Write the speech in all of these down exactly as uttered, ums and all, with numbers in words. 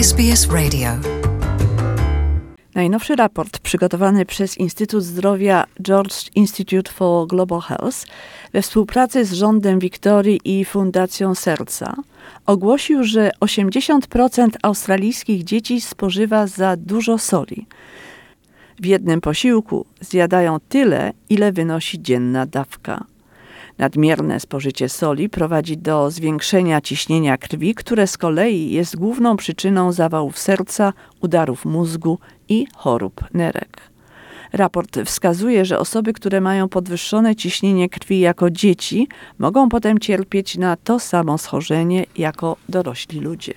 S B S Radio. Najnowszy raport przygotowany przez Instytut Zdrowia George Institute for Global Health we współpracy z rządem Wiktorii i Fundacją Serca ogłosił, że osiemdziesiąt procent australijskich dzieci spożywa za dużo soli. W jednym posiłku zjadają tyle, ile wynosi dzienna dawka. Nadmierne spożycie soli prowadzi do zwiększenia ciśnienia krwi, które z kolei jest główną przyczyną zawałów serca, udarów mózgu i chorób nerek. Raport wskazuje, że osoby, które mają podwyższone ciśnienie krwi jako dzieci, mogą potem cierpieć na to samo schorzenie jako dorośli ludzie.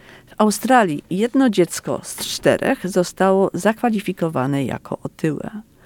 W Australii jedno dziecko z czterech zostało zakwalifikowane jako otyłe.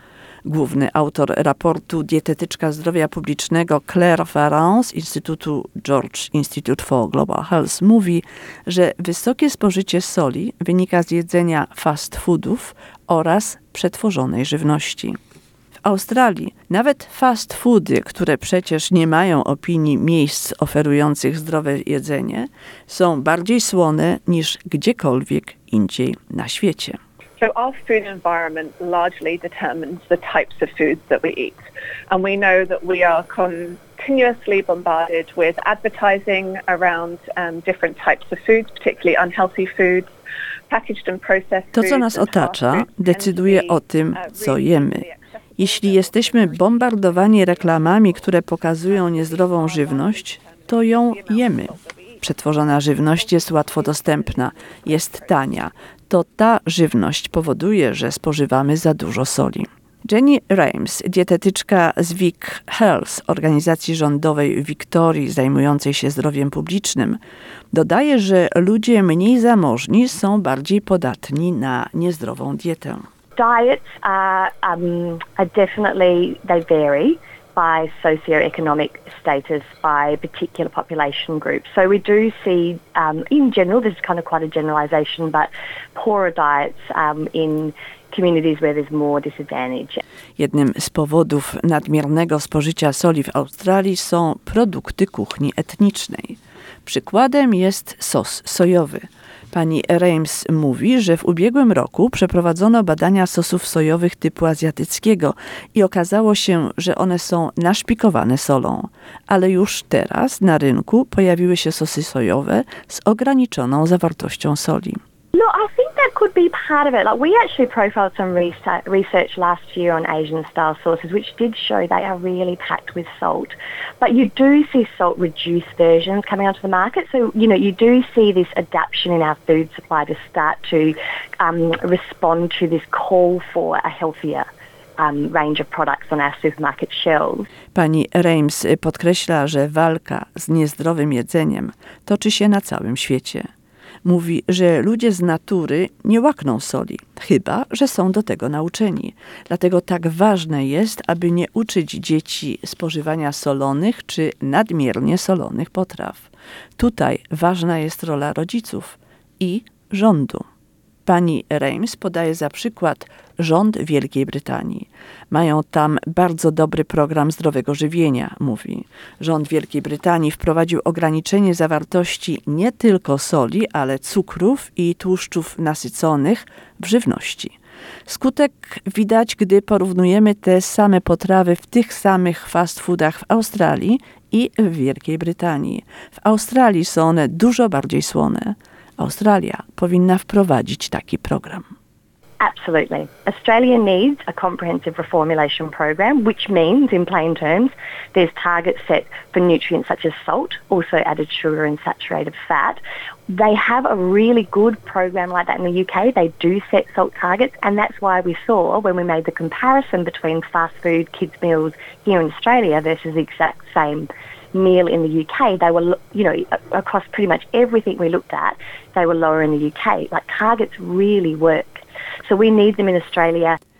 Główny autor raportu, dietetyczka zdrowia publicznego Claire Farran z Instytutu George Institute for Global Health mówi, że wysokie spożycie soli wynika z jedzenia fast foodów oraz przetworzonej żywności. W Australii nawet fast foody, które przecież nie mają opinii miejsc oferujących zdrowe jedzenie, są bardziej słone niż gdziekolwiek indziej na świecie. So our food environment largely determines the types of foods that we eat. And we know that we are continuously bombarded with advertising around um, different types of foods, particularly unhealthy foods, packaged and processed To, foods. co nas otacza, decyduje o tym, co jemy. Jeśli jesteśmy bombardowani reklamami, które pokazują niezdrową żywność, to ją jemy. Przetworzona żywność jest łatwo dostępna, jest tania. To ta żywność powoduje, że spożywamy za dużo soli. Jenny Rames, dietetyczka z Vic Health, organizacji rządowej w Wiktorii zajmującej się zdrowiem publicznym, dodaje, że ludzie mniej zamożni są bardziej podatni na niezdrową dietę. Diets are, um, are definitely, they vary by socioeconomic status, by particular population groups. So we do see, um, in general, this is kind of quite a generalisation, but poorer diets um, in communities where there's more disadvantage. Jednym z powodów nadmiernego spożycia soli w Australii są produkty kuchni etnicznej. Przykładem jest sos sojowy. Pani Rames mówi, że w ubiegłym roku przeprowadzono badania sosów sojowych typu azjatyckiego i okazało się, że one są naszpikowane solą. Ale już teraz na rynku pojawiły się sosy sojowe z ograniczoną zawartością soli. No, I think that could be part of it. Like, we actually profiled some research, research last year on Asian-style sauces, which did show they are really packed with salt. But you do see salt-reduced versions coming onto the market. So, you know, you do see this adaptation in our food supply to start to um, respond to this call for a healthier um, range of products on our supermarket shelves. Pani Rames podkreśla, że walka z niezdrowym jedzeniem toczy się na całym świecie. Mówi, że ludzie z natury nie łakną soli, chyba że są do tego nauczeni. Dlatego tak ważne jest, aby nie uczyć dzieci spożywania solonych czy nadmiernie solonych potraw. Tutaj ważna jest rola rodziców i rządu. Pani Rames podaje za przykład rząd Wielkiej Brytanii. Mają tam bardzo dobry program zdrowego żywienia, mówi. Rząd Wielkiej Brytanii wprowadził ograniczenie zawartości nie tylko soli, ale cukrów i tłuszczów nasyconych w żywności. Skutek widać, gdy porównujemy te same potrawy w tych samych fast foodach w Australii i w Wielkiej Brytanii. W Australii są one dużo bardziej słone. Australia powinna wprowadzić taki program. Absolutely. Australia needs a comprehensive reformulation program, which means, in plain terms, there's targets set for nutrients such as salt, also added sugar and saturated fat. They have a really good program like that in the U K. They do set salt targets, and that's why we saw, when we made the comparison between fast food, kids' meals here in Australia versus the exact same meal in the U K, they were, you know, across pretty much everything we looked at, they were lower in the U K. Like, targets really work. So we need them in Australia.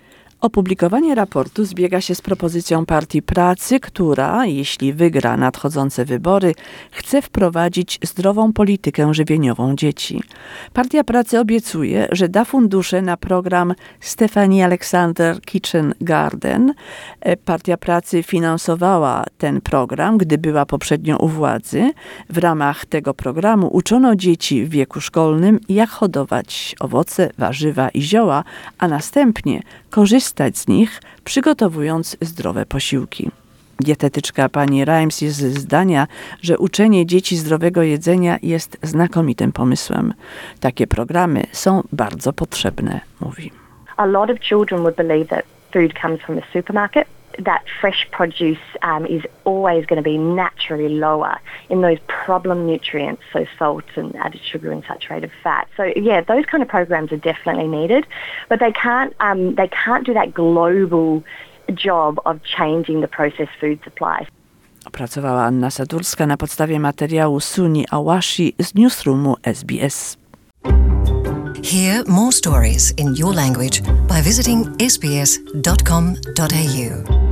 Opublikowanie raportu zbiega się z propozycją Partii Pracy, która, jeśli wygra nadchodzące wybory, chce wprowadzić zdrową politykę żywieniową dzieci. Partia Pracy obiecuje, że da fundusze na program Stephanie Alexander Kitchen Garden. Partia Pracy finansowała ten program, gdy była poprzednio u władzy. W ramach tego programu uczono dzieci w wieku szkolnym, jak hodować owoce, warzywa i zioła, a następnie korzystać z nich, przygotowując zdrowe posiłki. Dietetyczka pani Rimes jest zdania, że uczenie dzieci zdrowego jedzenia jest znakomitym pomysłem. Takie programy są bardzo potrzebne, mówi. A lot of children would believe that food comes from a supermarket, that fresh produce um, is always going to be naturally lower in those problem nutrients, so salt and added sugar and saturated fat. So yeah, those kind of programs are definitely needed, but they can't um, they can't do that global job of changing the processed food supply. Opracowała Anna Sadurska na podstawie materiału Suni Awashi z newsroomu S B S. Hear more stories in your language by visiting s b s dot com dot a u.